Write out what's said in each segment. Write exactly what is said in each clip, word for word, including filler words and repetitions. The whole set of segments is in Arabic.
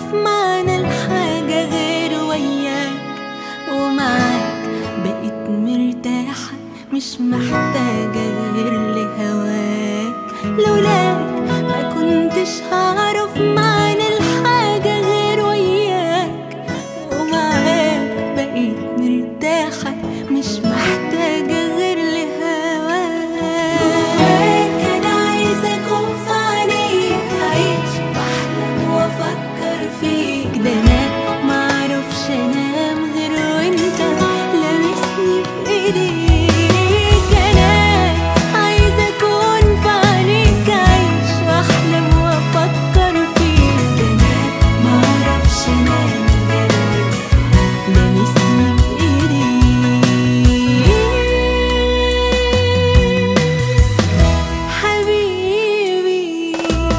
أعرف معنى الحاجة غير وياك، ومعاك بقيت مرتاحة مش محتاجة غير لهواك. لولاك ما كنتش هعرف معنى الحاجة غير وياك، ومعاك بقيت مرتاحة مش محتاجة غير لهواك. أنا عايزة أكون في عينيك، أعيش وأحلم وأفكر فيك. ده أنا معرفش أنام غير وأنت لامسني بإيديك. أنا عايزة أكون في عينيك، أعيش وأحلم وأفكر فيك. ده أنا معرفش أنام غير وأنت لامسني بإيديك. حبيبي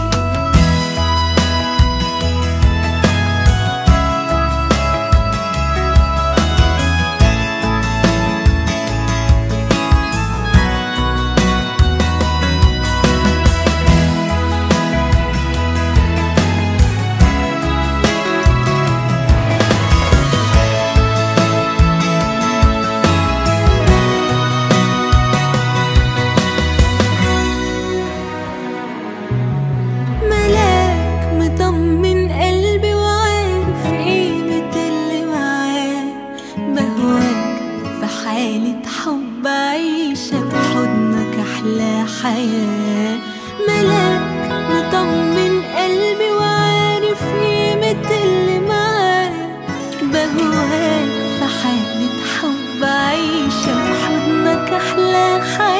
ملاك مطمن قلبي وعارف قيمة اللي معاه. بهواك في حالة حب عايشة في حضنك أحلى حياة. ملاك مطمن قلبي وعارف قيمة اللي معاه. بهواك في حالة حب عايشة في حضنك أحلى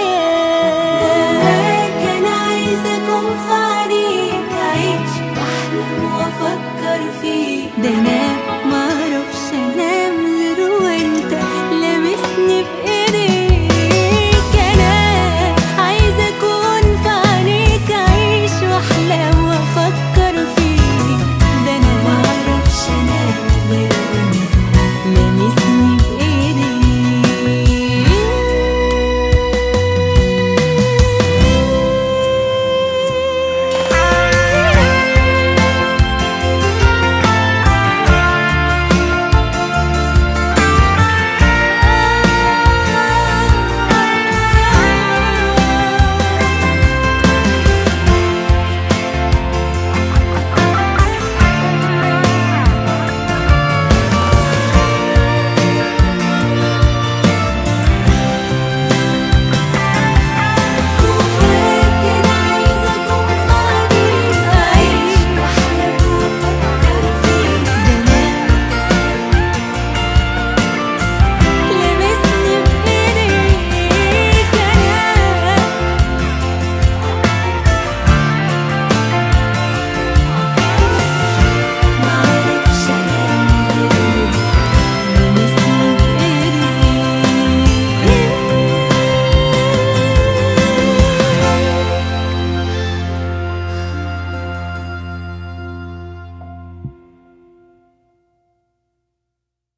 حياة. أنا عايزة أكون في عينيك، أعيش وأحلم وأفكر فيك. ده أنا